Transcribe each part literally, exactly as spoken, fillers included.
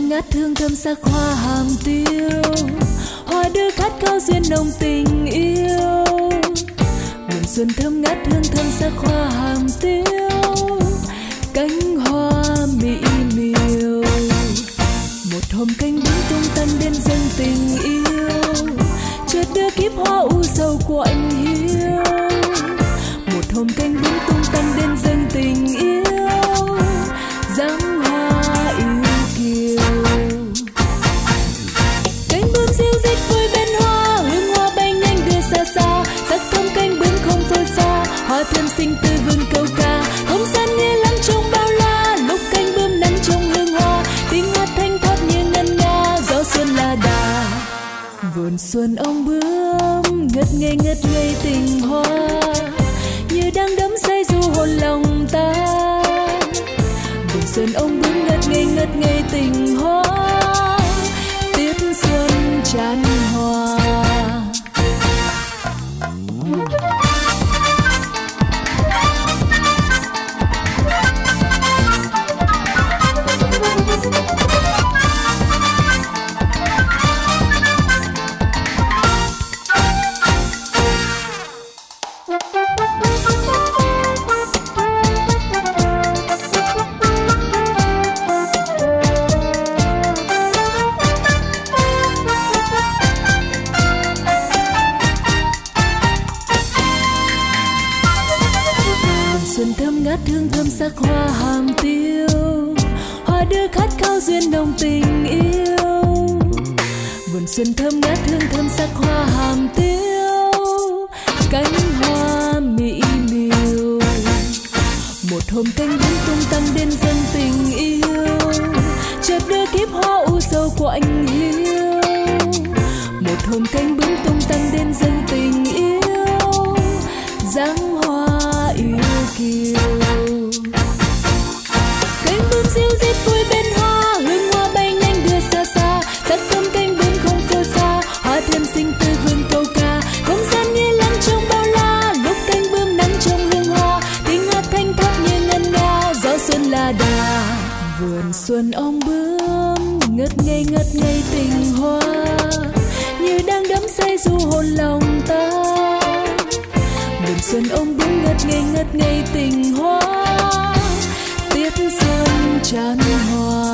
ngát hương thơm sắc hoa hàm tiêu, hoa đưa khát khao duyên nồng tình yêu. Mùa xuân thơm ngát hương thơm sắc hoa hàm tiêu, cánh hoa mỹ miều. Một hôm cánh bướm tung tăng đến dâng tình yêu, chợt đưa kiếp hoa u sầu của anh hiu. Một hôm cánh bướm tung tăng đến dâng tình yêu, dáng hoa yêu kiều. Cánh bướm diêu dít vui bên hoa, hương hoa bay nhanh đưa xa xa. Sắc thơm cánh bướm không phôi pha, hoa thơm xinh tươi vương câu ca. Không gian nghe lắng trong bao la, lúc cánh bướm nắng trong hương hoa. Tiếng hát thanh thoát như ngân nga, gió xuân là đà. Vườn xuân ông bướm ngất ngây ngất ngây tình hoa, như đang đắm say du hồn lòng ta. Vườn xuân ông bướm ngất ngây ngất ngây tình hoa, tiết xuân tràn hoa. Xuân thơm ngát hương thơm sắc hoa hàm tiêu, hoa đưa khát khao duyên nồng tình yêu. Vườn xuân thơm ngát hương thơm sắc hoa hàm tiêu, cánh hoa mỹ miều. Một hôm cánh bướm tung tăng đến dâng tình yêu, chợt đưa kiếp hoa u sầu của anh hiu. Một hôm cánh bướm tung tăng đến dâng tình yêu, dáng hoa yêu kiều. Cánh bướm diêu dít vui bên hoa, hương hoa bay nhanh đưa xa xa. Sắc thơm cánh bướm không phôi pha, hoa thơm xinh tươi vương câu ca. Không gian nghe lắng trong bao la, lúc cánh bướm nắng trong hương hoa. Tiếng hát thanh thoát như ngân nga, gió xuân là đà. Vườn xuân ông bướm ngất ngây ngất ngây tình hoa, như đang đắm say du hồn lòng ta. Vườn xuân ông bướm ngất ngây ngất ngây tình hoa, tiết xuân tràn hoa.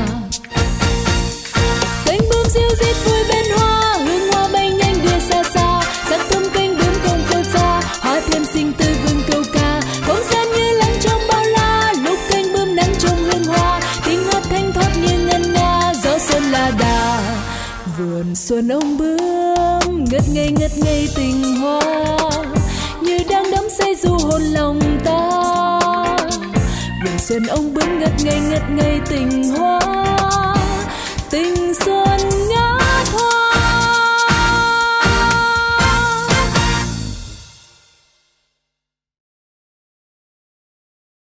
Cánh bướm diêu dít vui bên hoa, hương hoa bay nhanh đưa xa xa. Sắc thơm cánh bướm không phôi pha, hoa thơm xinh tươi vương câu ca. Không gian như lắng trong bao la, lúc cánh bướm nắng trong hương hoa. Tiếng hát thanh thoát như ngân nga, gió xuân là đà. Vườn xuân ông bướm ngất ngây ngất ngây tình hoa, như đang đắm say du hồn lòng ta. Vườn xuân ông bướm ngất ngây ngất ngây tình hoa,